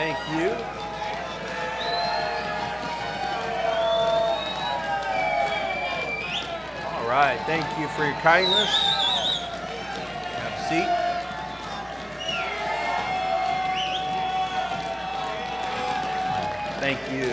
Thank you. All right, thank you for your kindness. Have a seat. Thank you.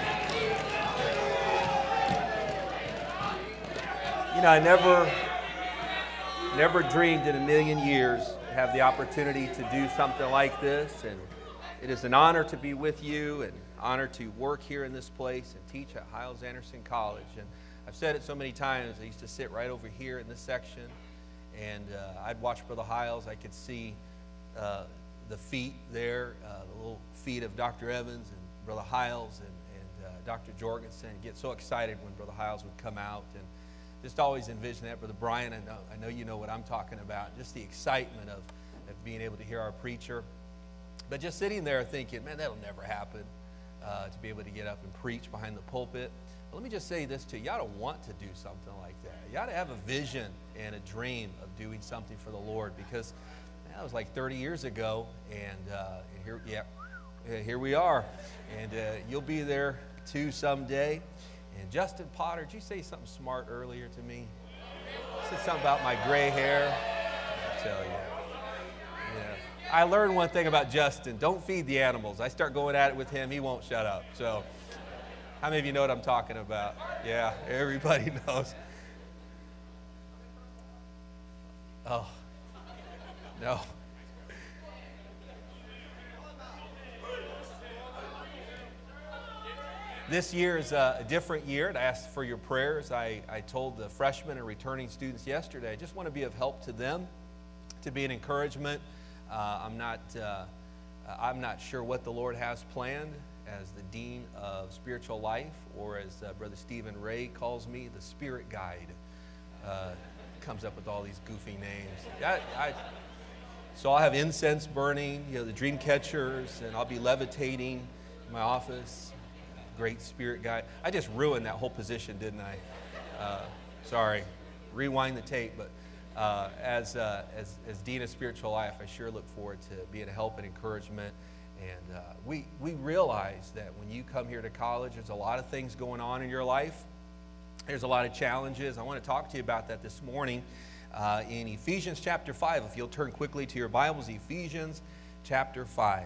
You know, I never dreamed in a million years to have the opportunity to do something like this, and it is an honor to be with you, and honor to work here in this place and teach at Hyles-Anderson College. And I've said it so many times, I used to sit right over here in this section, and I'd watch Brother Hyles. I could see the feet there, the little feet of Dr. Evans and Brother Hyles and Dr. Jorgensen. Get so excited when Brother Hyles would come out, and just always envision that. Brother Brian, I know you know what I'm talking about, just the excitement of being able to hear our preacher. But just sitting there thinking, man, that'll never happen, to be able to get up and preach behind the pulpit. But let me just say this to you. You ought to want to do something like that. You ought to have a vision and a dream of doing something for the Lord, because that was like 30 years ago, and here we are. And you'll be there too someday. And Justin Potter, did you say something smart earlier to me? You said something about my gray hair. I'll tell you. Yeah. I learned one thing about Justin. Don't feed the animals. I start going at it with him, he won't shut up. So, how many of you know what I'm talking about? Yeah, everybody knows. Oh, no. This year is a different year, and I asked for your prayers. I told the freshmen and returning students yesterday, I just want to be of help to them, to be an encouragement. I'm not sure what the Lord has planned as the Dean of Spiritual Life, or as Brother Stephen Ray calls me, the Spirit Guide. Comes up with all these goofy names. So I'll have incense burning, the dream catchers, and I'll be levitating in my office. Great Spirit Guide. I just ruined that whole position, didn't I? Sorry. Rewind the tape, but as Dean of Spiritual Life, I sure look forward to being a help and encouragement. And we realize that when you come here to college, there's a lot of things going on in your life. There's a lot of challenges. I want to talk to you about that this morning in Ephesians chapter 5. If you'll turn quickly to your Bibles, Ephesians chapter 5.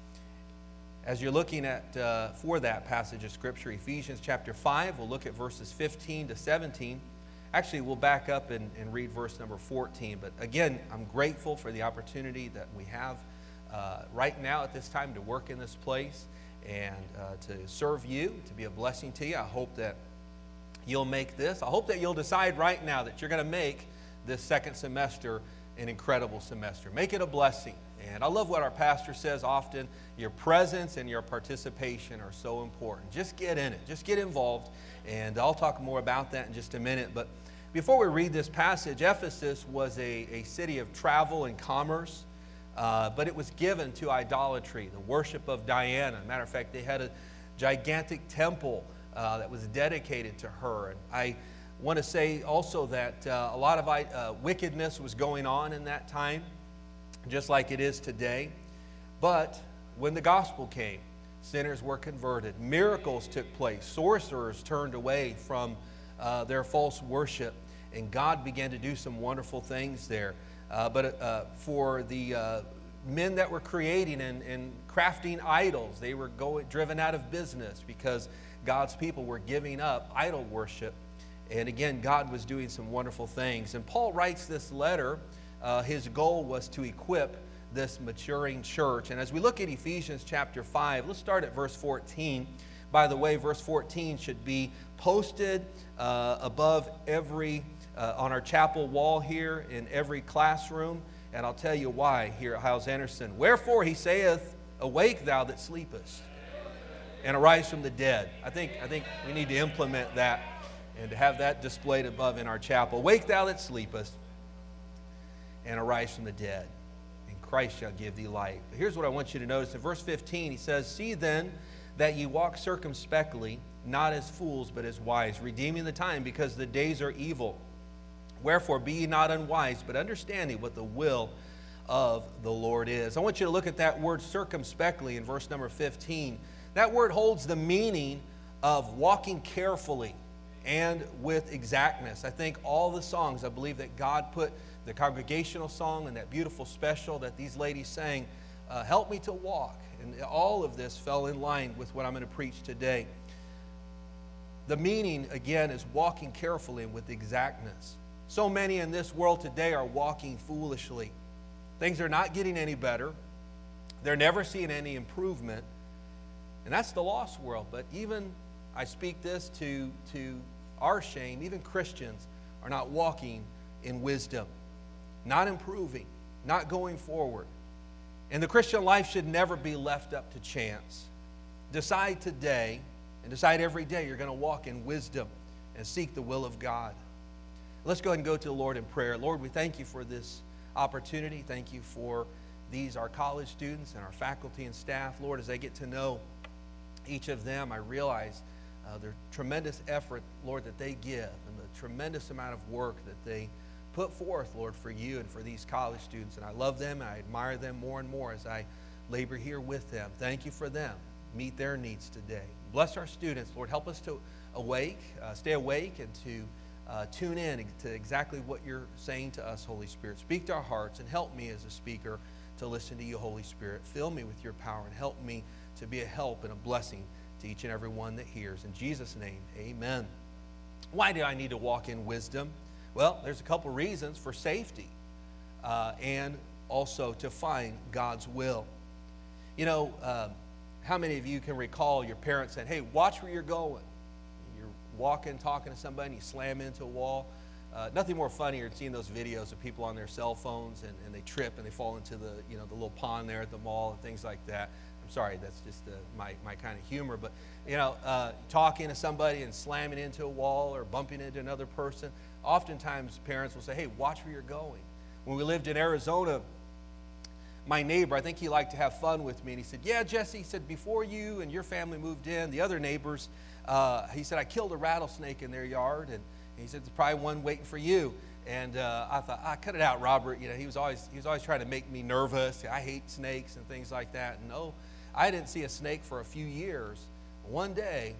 As you're looking at for that passage of Scripture, Ephesians chapter 5, we'll look at verses 15 to 17. Actually, we'll back up and read verse number 14. But again, I'm grateful for the opportunity that we have right now at this time to work in this place and to serve you, to be a blessing to you. I hope that you'll make this. I hope that you'll decide right now that you're going to make this second semester an incredible semester. Make it a blessing. And I love what our pastor says often, your presence and your participation are so important. Just get in it. Just get involved. And I'll talk more about that in just a minute. But before we read this passage, Ephesus was a city of travel and commerce, but it was given to idolatry, the worship of Diana. As a matter of fact, they had a gigantic temple that was dedicated to her. And I want to say also that a lot of wickedness was going on in that time, just like it is today. But when the gospel came, sinners were converted. Miracles took place. Sorcerers turned away from their false worship, and God began to do some wonderful things there. But for the men that were creating and crafting idols, they were driven out of business because God's people were giving up idol worship. And again, God was doing some wonderful things. And Paul writes this letter. His goal was to equip this maturing church. And as we look at Ephesians chapter 5, let's start at verse 14. By the way, verse 14 should be posted above on our chapel wall here in every classroom. And I'll tell you why here at Hyles-Anderson. Wherefore he saith, awake thou that sleepest, and arise from the dead. I think we need to implement that and to have that displayed above in our chapel. Awake thou that sleepest, and arise from the dead, and Christ shall give thee light. But here's what I want you to notice. In verse 15, he says, see then that ye walk circumspectly, not as fools, but as wise, redeeming the time, because the days are evil. Wherefore be ye not unwise, but understanding what the will of the Lord is. I want you to look at that word circumspectly in verse number 15. That word holds the meaning of walking carefully and with exactness. I think all the songs, I believe that God put the congregational song and that beautiful special that these ladies sang, help me to walk. And all of this fell in line with what I'm going to preach today. The meaning, again, is walking carefully and with exactness. So many in this world today are walking foolishly. Things are not getting any better. They're never seeing any improvement. And that's the lost world. But even, I speak this to our shame, even Christians are not walking in wisdom, not improving, not going forward. And the Christian life should never be left up to chance. Decide today and decide every day you're going to walk in wisdom and seek the will of God. Let's go ahead and go to the Lord in prayer. Lord, we thank you for this opportunity. Thank you for these, our college students and our faculty and staff. Lord, as I get to know each of them, I realize their tremendous effort, Lord, that they give and the tremendous amount of work that they put forth, Lord, for you and for these college students. And I love them and I admire them more and more as I labor here with them. Thank you for them. Meet their needs today. Bless our students, Lord. Help us to stay awake and to tune in to exactly what you're saying to us, Holy Spirit. Speak to our hearts and help me as a speaker to listen to you, Holy Spirit. Fill me with your power and help me to be a help and a blessing to each and every one that hears. In Jesus' name, amen. Why do I need to walk in wisdom? Well, there's a couple reasons: for safety and also to find God's will. You know, how many of you can recall your parents saying, hey, watch where you're going? You're walking, talking to somebody, and you slam into a wall. Nothing more funnier than seeing those videos of people on their cell phones and they trip and they fall into the little pond there at the mall and things like that. I'm sorry, that's just my kind of humor. But, talking to somebody and slamming into a wall or bumping into another person. Oftentimes, parents will say, hey, watch where you're going. When we lived in Arizona, my neighbor, I think he liked to have fun with me. And he said, yeah, Jesse, he said, before you and your family moved in, the other neighbors, he said, I killed a rattlesnake in their yard. And he said, there's probably one waiting for you. And I thought, cut it out, Robert. He was always trying to make me nervous. I hate snakes and things like that. And no, I didn't see a snake for a few years. One day,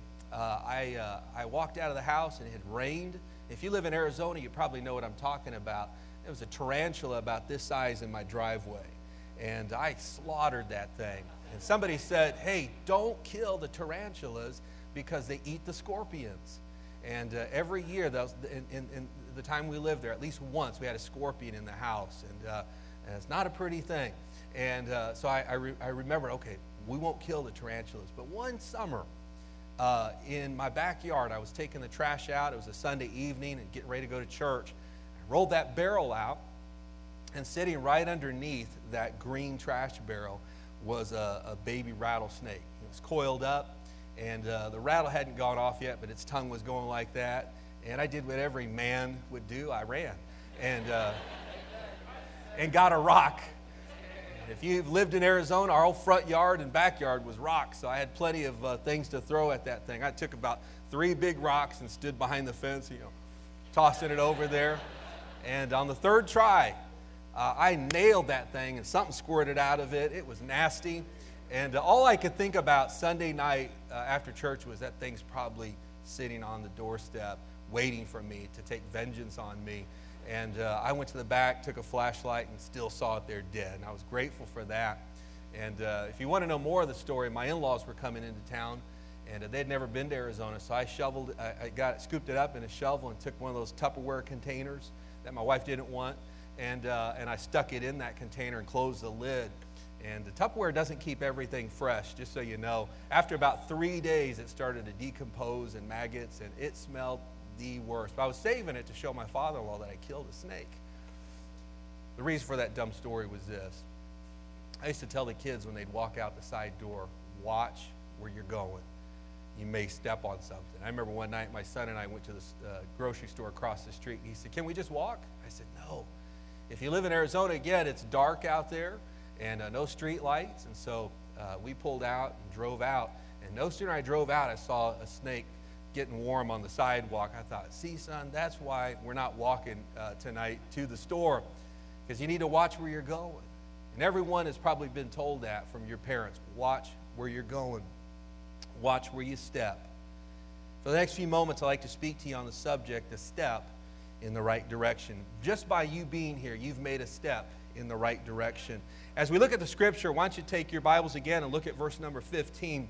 I walked out of the house and it had rained. If you live in Arizona, you probably know what I'm talking about. There was a tarantula about this size in my driveway. And I slaughtered that thing. And somebody said, hey, don't kill the tarantulas because they eat the scorpions. And every year, in the time we lived there, at least once, we had a scorpion in the house. And it's not a pretty thing. And so I remembered, okay, we won't kill the tarantulas. But one summer, in my backyard, I was taking the trash out. It was a Sunday evening and getting ready to go to church. I rolled that barrel out. And sitting right underneath that green trash barrel was a baby rattlesnake. It was coiled up, and the rattle hadn't gone off yet, but its tongue was going like that. And I did what every man would do. I ran and got a rock. If you've lived in Arizona, our whole front yard and backyard was rocks, so I had plenty of things to throw at that thing. I took about 3 big rocks and stood behind the fence, tossing it over there. And on the third try, I nailed that thing and something squirted out of it. It was nasty. And all I could think about Sunday night after church was that thing's probably sitting on the doorstep waiting for me to take vengeance on me. And I went to the back, took a flashlight, and still saw it there dead. And I was grateful for that. And if you want to know more of the story, my in-laws were coming into town, and they'd never been to Arizona. So I scooped it up in a shovel and took one of those Tupperware containers that my wife didn't want. And I stuck it in that container and closed the lid. And the Tupperware doesn't keep everything fresh, just so you know. After about 3 days, it started to decompose and maggots, and it smelled the worst. But I was saving it to show my father-in-law that I killed a snake. The reason for that dumb story was this. I used to tell the kids when they'd walk out the side door, watch where you're going. You may step on something. I remember one night my son and I went to the grocery store across the street. He said, can we just walk? I said, no. If you live in Arizona, again, it's dark out there and no street lights. And so we pulled out and drove out. And no sooner I drove out, I saw a snake getting warm on the sidewalk. I thought, see, son, that's why we're not walking tonight to the store, because you need to watch where you're going. And everyone has probably been told that from your parents. Watch where you're going. Watch where you step. For the next few moments, I'd like to speak to you on the subject, a step in the right direction. Just by you being here, you've made a step in the right direction. As we look at the scripture, why don't you take your Bibles again and look at verse number 15.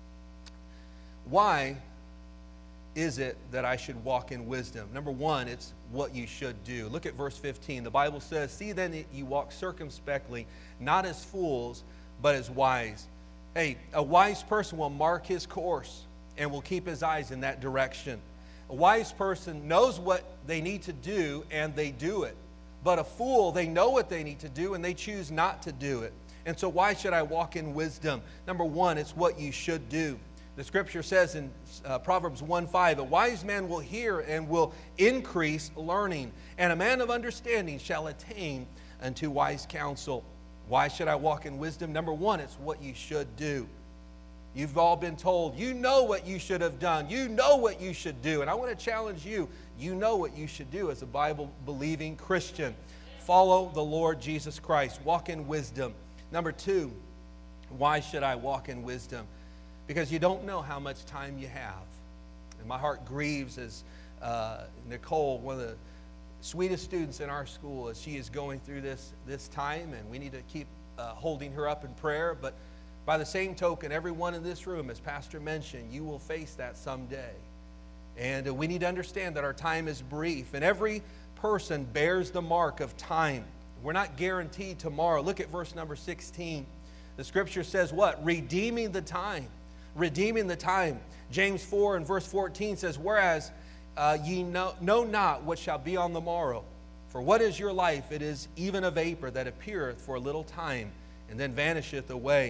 Why is it that I should walk in wisdom? Number one, it's what you should do. Look at verse 15. The Bible says, "See then that you walk circumspectly, not as fools, but as wise." Hey, a wise person will mark his course and will keep his eyes in that direction. A wise person knows what they need to do and they do it. But a fool, they know what they need to do and they choose not to do it. And so why should I walk in wisdom? Number one, it's what you should do. The scripture says in Proverbs 1:5, "A wise man will hear and will increase learning, and a man of understanding shall attain unto wise counsel." Why should I walk in wisdom? Number one, it's what you should do. You've all been told, you know what you should have done. You know what you should do. And I want to challenge you, you know what you should do as a Bible-believing Christian. Follow the Lord Jesus Christ. Walk in wisdom. Number two, why should I walk in wisdom? Because you don't know how much time you have. And my heart grieves as Nicole, one of the sweetest students in our school, as she is going through this time, and we need to keep holding her up in prayer. But by the same token, everyone in this room, as Pastor mentioned, you will face that someday. And we need to understand that our time is brief, and every person bears the mark of time. We're not guaranteed tomorrow. Look at verse number 16. The scripture says what? Redeeming the time. Redeeming the time. James 4 and verse 14 says, "Whereas ye know not what shall be on the morrow. For what is your life? It is even a vapor that appeareth for a little time, and then vanisheth away."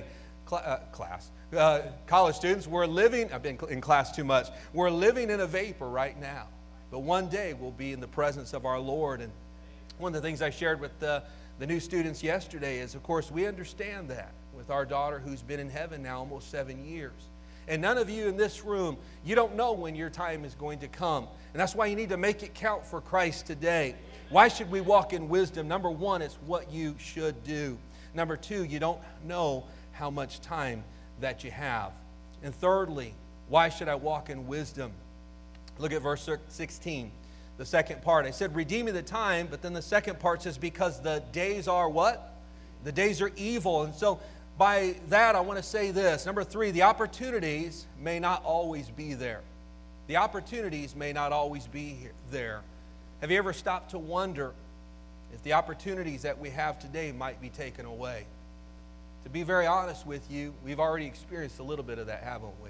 College students, we're living, I've been in class too much, we're living in a vapor right now. But one day we'll be in the presence of our Lord. And one of the things I shared with the new students yesterday is, of course, we understand that with our daughter who's been in heaven now almost 7 years. And none of you in this room, you don't know when your time is going to come. And that's why you need to make it count for Christ today. Why should we walk in wisdom? Number one, it's what you should do. Number two, you don't know how much time that you have. And thirdly, why should I walk in wisdom? Look at verse 16, the second part. I said, redeeming the time, but then the second part says, because the days are what? The days are evil. And so by that, I want to say this. Number three, the opportunities may not always be there. The opportunities may not always be there. Have you ever stopped to wonder if the opportunities that we have today might be taken away? To be very honest with you, we've already experienced a little bit of that, haven't we?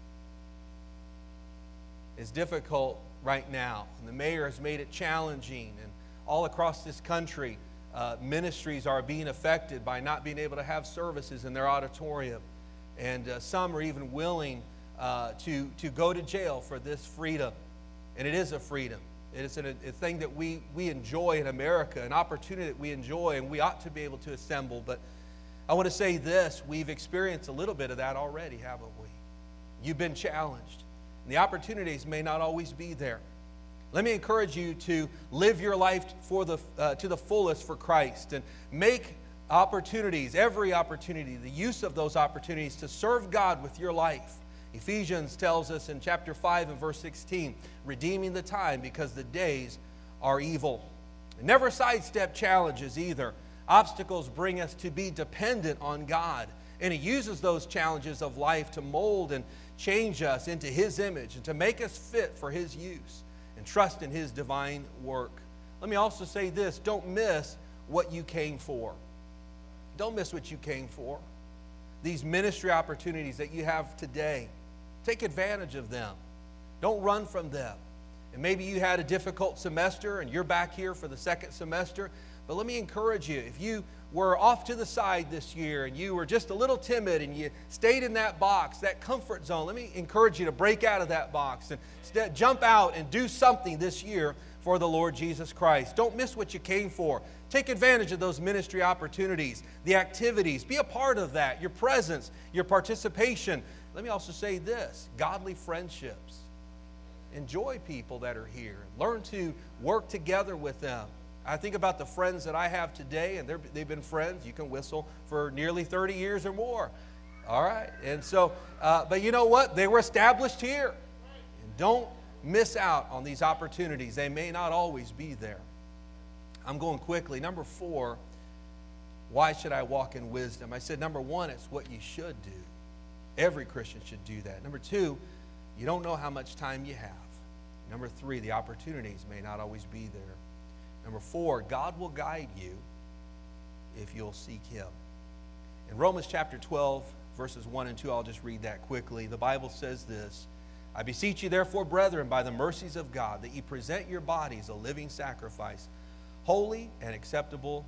It's difficult right now, and the mayor has made it challenging, and all across this country, ministries are being affected by not being able to have services in their auditorium, and some are even willing to go to jail for this freedom, and it is a freedom. It is a thing that we enjoy in America, an opportunity that we enjoy, and we ought to be able to assemble. But I want to say this, we've experienced a little bit of that already, haven't we? You've been challenged. And the opportunities may not always be there. Let me encourage you to live your life to the fullest for Christ, and make opportunities, every opportunity, the use of those opportunities to serve God with your life. Ephesians tells us in chapter 5 and verse 16, redeeming the time because the days are evil. Never sidestep challenges either. Obstacles bring us to be dependent on God, and He uses those challenges of life to mold and change us into His image and to make us fit for His use, and trust in His divine work. Let me also say this, don't miss what you came for. Don't miss what you came for. These ministry opportunities that you have today, take advantage of them. Don't run from them. And maybe you had a difficult semester and you're back here for the second semester. But let me encourage you, if you were off to the side this year and you were just a little timid and you stayed in that box, that comfort zone, let me encourage you to break out of that box and jump out and do something this year for the Lord Jesus Christ. Don't miss what you came for. Take advantage of those ministry opportunities, the activities. Be a part of that, your presence, your participation. Let me also say this, godly friendships. Enjoy people that are here. Learn to work together with them. I think about the friends that I have today, and they've been friends, you can whistle, for nearly 30 years or more. All right? And so, but you know what? They were established here. And don't miss out on these opportunities. They may not always be there. I'm going quickly. Number 4, why should I walk in wisdom? I said, number 1, it's what you should do. Every Christian should do that. Number 2, you don't know how much time you have. Number 3, the opportunities may not always be there. Number 4, God will guide you if you'll seek Him. In Romans chapter 12, verses 1 and 2, I'll just read that quickly. The Bible says this, I beseech you therefore, brethren, by the mercies of God, that ye present your bodies a living sacrifice, holy acceptable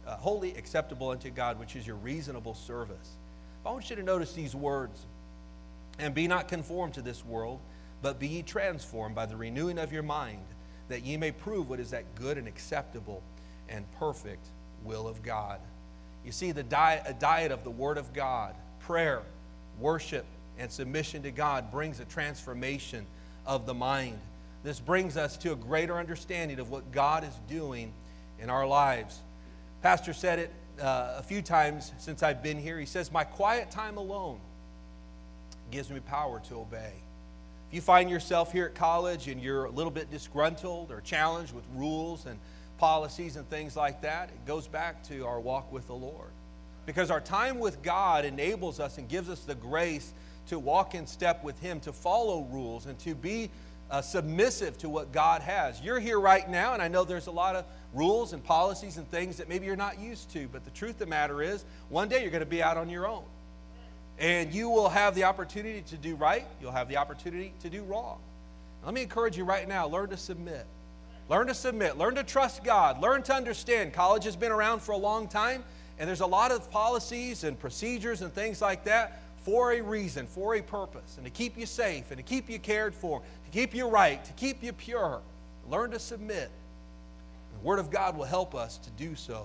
unto God, which is your reasonable service. I want you to notice these words. And be not conformed to this world, but be ye transformed by the renewing of your mind, that ye may prove what is that good and acceptable and perfect will of God. You see, a diet of the Word of God, prayer, worship, and submission to God brings a transformation of the mind. This brings us to a greater understanding of what God is doing in our lives. Pastor said it a few times since I've been here. He says, my quiet time alone gives me power to obey. If you find yourself here at college and you're a little bit disgruntled or challenged with rules and policies and things like that, it goes back to our walk with the Lord. Because our time with God enables us and gives us the grace to walk in step with Him, to follow rules and to be submissive to what God has. You're here right now, and I know there's a lot of rules and policies and things that maybe you're not used to, but the truth of the matter is, one day you're going to be out on your own. And you will have the opportunity to do right. You'll have the opportunity to do wrong. Let me encourage you right now, learn to submit. Learn to submit. Learn to trust God. Learn to understand. College has been around for a long time, and there's a lot of policies and procedures and things like that for a reason, for a purpose, and to keep you safe and to keep you cared for, to keep you right, to keep you pure. Learn to submit. The Word of God will help us to do so.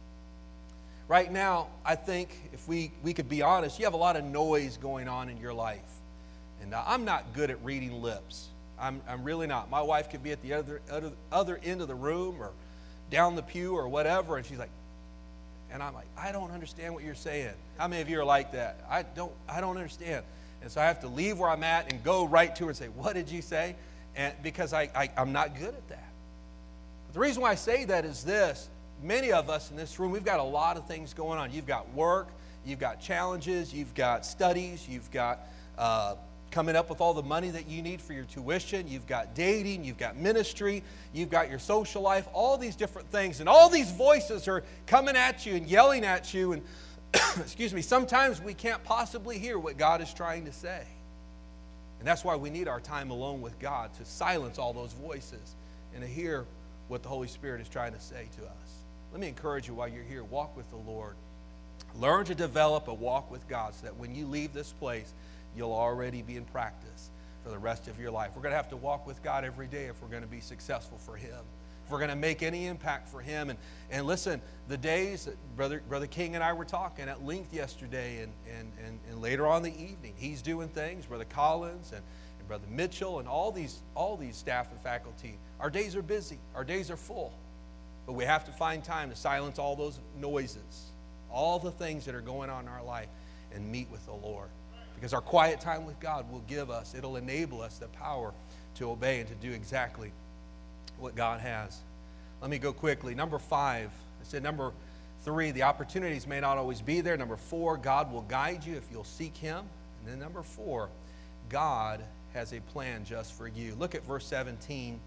Right now, I think if we could be honest, you have a lot of noise going on in your life. And I'm not good at reading lips. I'm really not. My wife could be at the other end of the room or down the pew or whatever, and she's like, and I'm like, I don't understand what you're saying. How many of you are like that? I don't understand. And so I have to leave where I'm at and go right to her and say, what did you say? And because I'm not good at that. But the reason why I say that is this. Many of us in this room, we've got a lot of things going on. You've got work, you've got challenges, you've got studies, you've got coming up with all the money that you need for your tuition, you've got dating, you've got ministry, you've got your social life, all these different things. And all these voices are coming at you and yelling at you. And excuse me, sometimes we can't possibly hear what God is trying to say. And that's why we need our time alone with God, to silence all those voices and to hear what the Holy Spirit is trying to say to us. Let me encourage you while you're here, walk with the Lord. Learn to develop a walk with God so that when you leave this place, you'll already be in practice for the rest of your life. We're going to have to walk with God every day if we're going to be successful for Him. If we're going to make any impact for Him. And listen, the days that Brother King and I were talking at length yesterday and later on in the evening, he's doing things, Brother Collins and Brother Mitchell and all these staff and faculty. Our days are busy. Our days are full. But we have to find time to silence all those noises, all the things that are going on in our life, and meet with the Lord. Because our quiet time with God will give us, it'll enable us the power to obey and to do exactly what God has. Let me go quickly. Number 5, I said number 3, the opportunities may not always be there. Number 4, God will guide you if you'll seek Him. And then number 4, God has a plan just for you. Look at verse 17.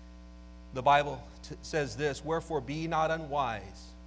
The Bible says this, wherefore be ye not unwise.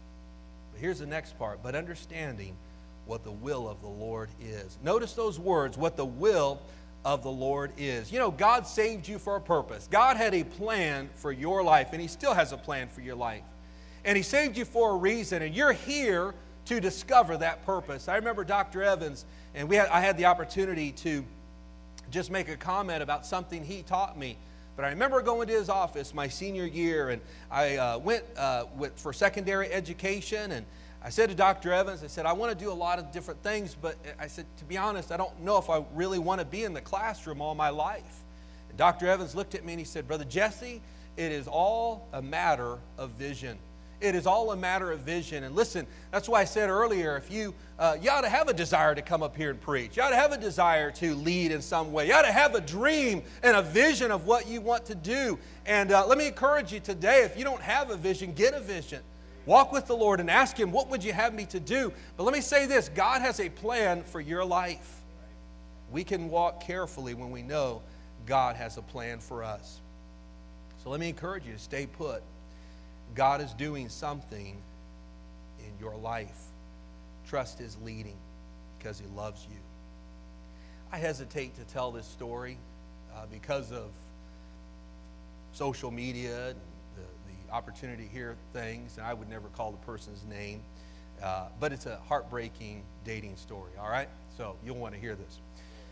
But here's the next part, but understanding what the will of the Lord is. Notice those words, what the will of the Lord is. You know, God saved you for a purpose. God had a plan for your life, and He still has a plan for your life. And He saved you for a reason, and you're here to discover that purpose. I remember Dr. Evans, and I had the opportunity to just make a comment about something he taught me. But I remember going to his office my senior year, and I went for secondary education, and I said to Dr. Evans, I said, I want to do a lot of different things, but I said, to be honest, I don't know if I really want to be in the classroom all my life. And Dr. Evans looked at me and he said, Brother Jesse, It is all a matter of vision. It is all a matter of vision. And listen, that's why I said earlier, if you ought to have a desire to come up here and preach. You ought to have a desire to lead in some way. You ought to have a dream and a vision of what you want to do. And let me encourage you today, if you don't have a vision, get a vision. Walk with the Lord and ask Him, what would you have me to do? But let me say this, God has a plan for your life. We can walk carefully when we know God has a plan for us. So let me encourage you to stay put. God is doing something in your life. Trust His leading because He loves you. I hesitate to tell this story because of social media, the opportunity to hear things, and I would never call the person's name. But it's a heartbreaking dating story, all right? So you'll want to hear this.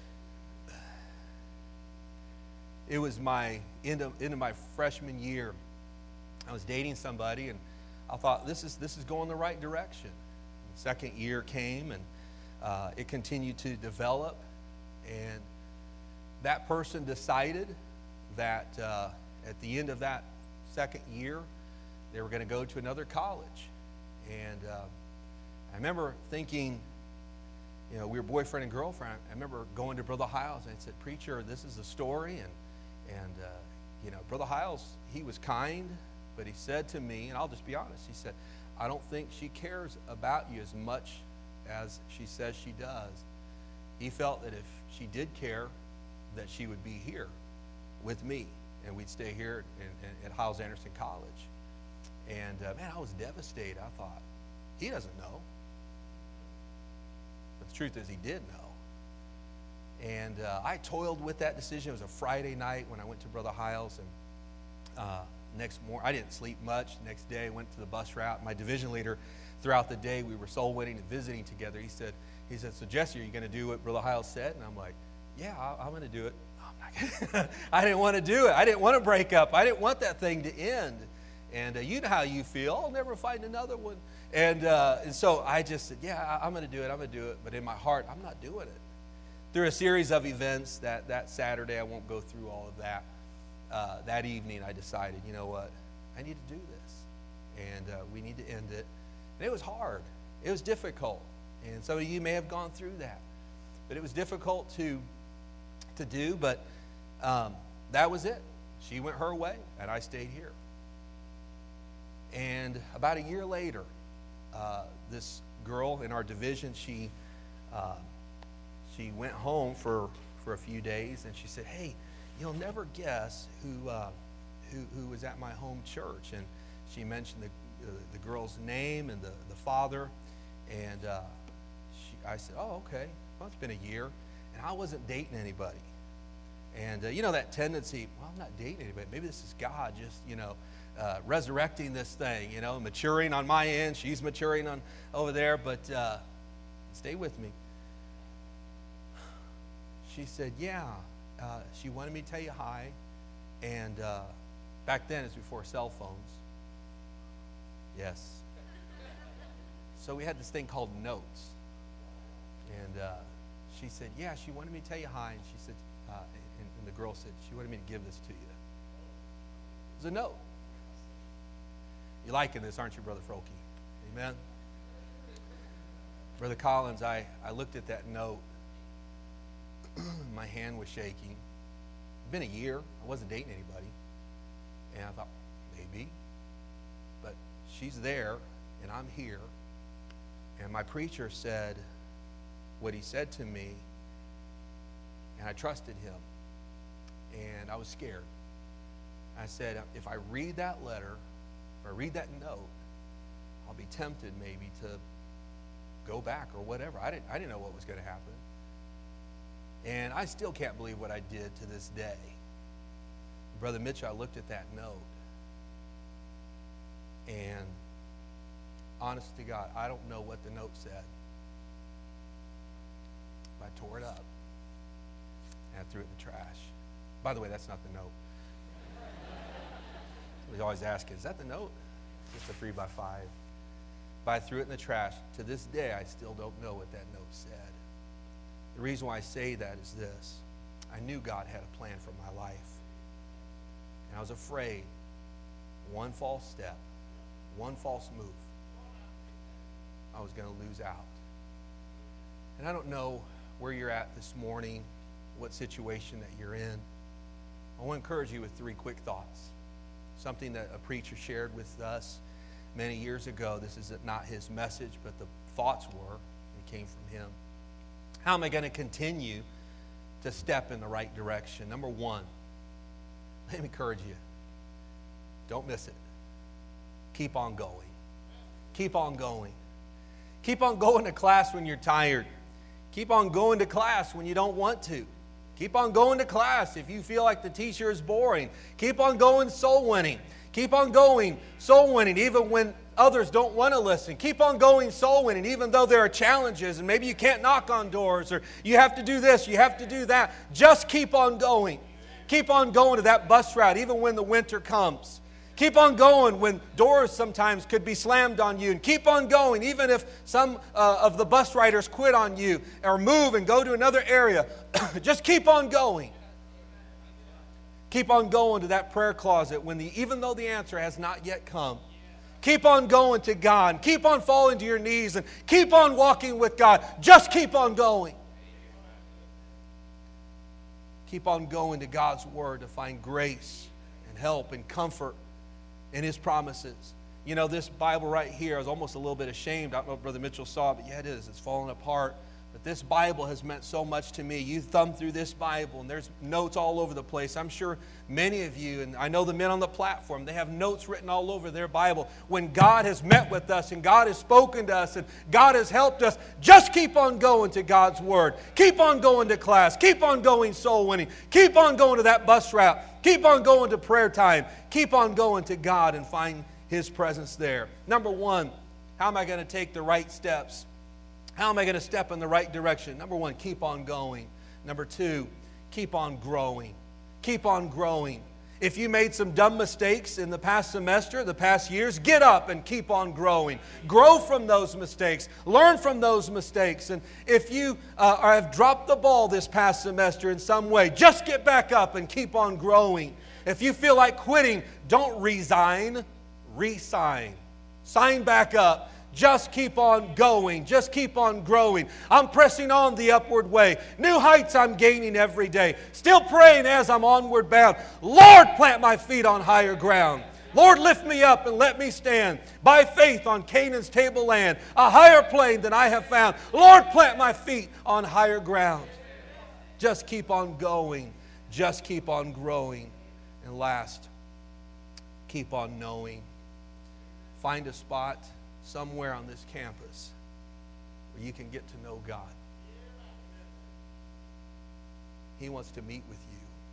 It was my end of my freshman year. I was dating somebody, and I thought, this is going the right direction. The second year came, and it continued to develop, and that person decided that at the end of that second year, they were going to go to another college. And I remember thinking, we were boyfriend and girlfriend. I remember going to Brother Hiles, and I said, "Preacher, this is the story." And Brother Hiles, he was kind, but he said to me, and I'll just be honest, he said, "I don't think she cares about you as much as she says she does." He felt that if she did care, that she would be here with me, and we'd stay here at Hyles-Anderson College. And man, I was devastated. I thought, he doesn't know. But the truth is, he did know. And I toiled with that decision. It was a Friday night when I went to Brother Hiles, and next morning, I didn't sleep much. Next day, I went to the bus route. My division leader, throughout the day, we were soul winning and visiting together. He said, "So Jesse, are you going to do what Brother Hiles said?" And I'm like, "Yeah, I'm going to do it." I didn't want to do it. I didn't want to break up. I didn't want that thing to end. And you know how you feel. I'll never find another one. And so I just said, "Yeah, I'm going to do it. I'm going to do it." But in my heart, I'm not doing it. Through a series of events that Saturday, I won't go through all of that. That evening, I decided, you know what? I need to do this. And we need to end it. And it was hard. It was difficult. And some of you may have gone through that. But it was difficult to do. But that was it. She went her way, and I stayed here. And about a year later, this girl in our division, she went home for a few days, and she said, "Hey, you'll never guess who was at my home church." And she mentioned the girl's name and the father. And I said, "Oh, okay. Well, it's been a year." And I wasn't dating anybody. And that tendency, well, I'm not dating anybody. Maybe this is God just, resurrecting this thing, maturing on my end. She's maturing on over there. But stay with me. She said, "Yeah." She wanted me to tell you hi. And back then, it's before cell phones. Yes. So we had this thing called notes. And she said, "Yeah," she wanted me to tell you hi. And she said, and the girl said, she wanted me to give this to you. It was a note. You're liking this, aren't you, Brother Frohlke? Amen? Brother Collins, I looked at that note. My hand was shaking. It's been a year. I wasn't dating anybody. And I thought, maybe. But she's there, and I'm here. And my preacher said what he said to me, and I trusted him. And I was scared. I said, if I read that letter, if I read that note, I'll be tempted maybe to go back or whatever. I didn't know what was going to happen. And I still can't believe what I did to this day. Brother Mitchell, I looked at that note, and honest to God, I don't know what the note said. But I tore it up, and I threw it in the trash. By the way, that's not the note. We always ask, is that the note? Just a 3x5. But I threw it in the trash. To this day, I still don't know what that note said. The reason why I say that is this. I knew God had a plan for my life. And I was afraid one false step, one false move, I was going to lose out. And I don't know where you're at this morning, what situation that you're in. I want to encourage you with 3 quick thoughts. Something that a preacher shared with us many years ago. This is not his message, but the thoughts were. It came from him. How am I going to continue to step in the right direction? Number 1, let me encourage you. Don't miss it. Keep on going. Keep on going. Keep on going to class when you're tired. Keep on going to class when you don't want to. Keep on going to class if you feel like the teacher is boring. Keep on going soul winning. Keep on going soul winning even when others don't want to listen. Keep on going soul winning even though there are challenges and maybe you can't knock on doors or you have to do this, you have to do that. Just keep on going. Keep on going to that bus route even when the winter comes. Keep on going when doors sometimes could be slammed on you. And keep on going even if some of the bus riders quit on you or move and go to another area. Just keep on going. Keep on going to that prayer closet even though the answer has not yet come. Keep on going to God. Keep on falling to your knees and keep on walking with God. Just keep on going. Keep on going to God's Word to find grace and help and comfort in His promises. You know, this Bible right here, I was almost a little bit ashamed. I don't know if Brother Mitchell saw it, but yeah, it is. It's falling apart. But this Bible has meant so much to me. You thumb through this Bible, and there's notes all over the place. I'm sure many of you, and I know the men on the platform, they have notes written all over their Bible. When God has met with us, and God has spoken to us, and God has helped us, just keep on going to God's Word. Keep on going to class. Keep on going soul winning. Keep on going to that bus route. Keep on going to prayer time. Keep on going to God and find His presence there. Number 1, how am I going to take the right steps? How am I going to step in the right direction? Number 1, keep on going. Number 2, keep on growing. Keep on growing. If you made some dumb mistakes in the past semester, the past years, get up and keep on growing. Grow from those mistakes. Learn from those mistakes. And if you have dropped the ball this past semester in some way, just get back up and keep on growing. If you feel like quitting, don't resign. Re-sign. Sign back up. Just keep on going. Just keep on growing. I'm pressing on the upward way. New heights I'm gaining every day. Still praying as I'm onward bound. Lord, plant my feet on higher ground. Lord, lift me up and let me stand by faith on Canaan's tableland, a higher plane than I have found. Lord, plant my feet on higher ground. Just keep on going. Just keep on growing. And last, keep on knowing. Find a spot somewhere on this campus where you can get to know God. He wants to meet with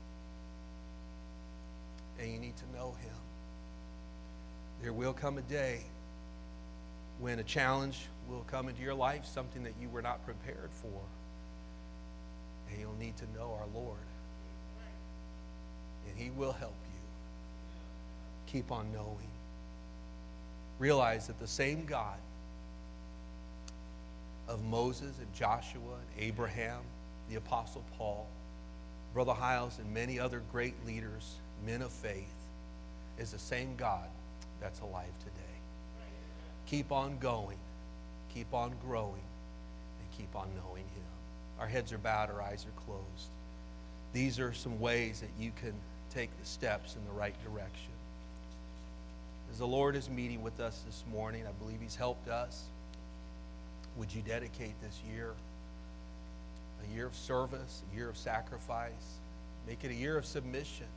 you. And you need to know Him. There will come a day when a challenge will come into your life, something that you were not prepared for. And you'll need to know our Lord. And He will help you. Keep on knowing. Realize that the same God of Moses and Joshua and Abraham, the Apostle Paul, Brother Hiles, and many other great leaders, men of faith, is the same God that's alive today. Keep on going, keep on growing, and keep on knowing Him. Our heads are bowed, our eyes are closed. These are some ways that you can take the steps in the right direction. As the Lord is meeting with us this morning, I believe He's helped us. Would you dedicate this year, a year of service, a year of sacrifice? Make it a year of submission.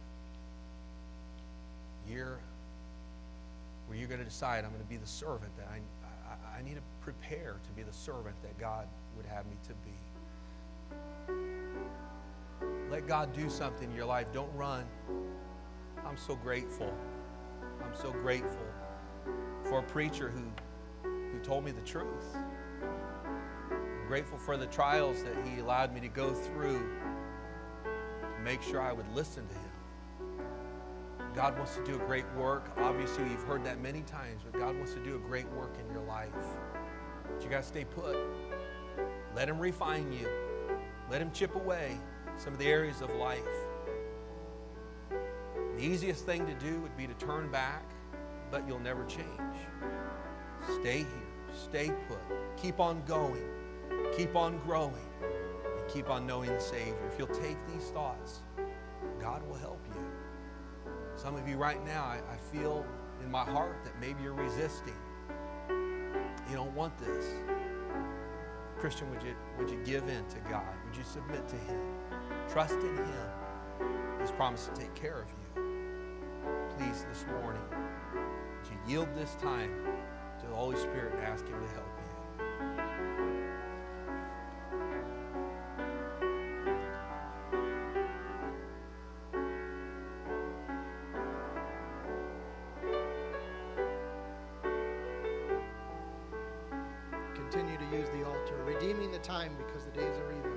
A year where you're going to decide, I'm going to be the servant that I need to prepare to be the servant that God would have me to be. Let God do something in your life. Don't run. I'm so grateful. I'm so grateful for a preacher who told me the truth. I'm grateful for the trials that he allowed me to go through to make sure I would listen to him. God wants to do a great work. Obviously, you've heard that many times, but God wants to do a great work in your life. But you got to stay put. Let Him refine you. Let Him chip away some of the areas of life. The easiest thing to do would be to turn back but you'll never change. Stay here. Stay put. Keep on going. Keep on growing. And keep on knowing the Savior. If you'll take these thoughts, God will help you. Some of you right now, I feel in my heart that maybe you're resisting. You don't want this. Christian, would you give in to God? Would you submit to Him? Trust in Him. He's promised to take care of you. Please, this morning, would you yield this time to the Holy Spirit and ask Him to help you? Continue to use the altar, redeeming the time because the days are evil.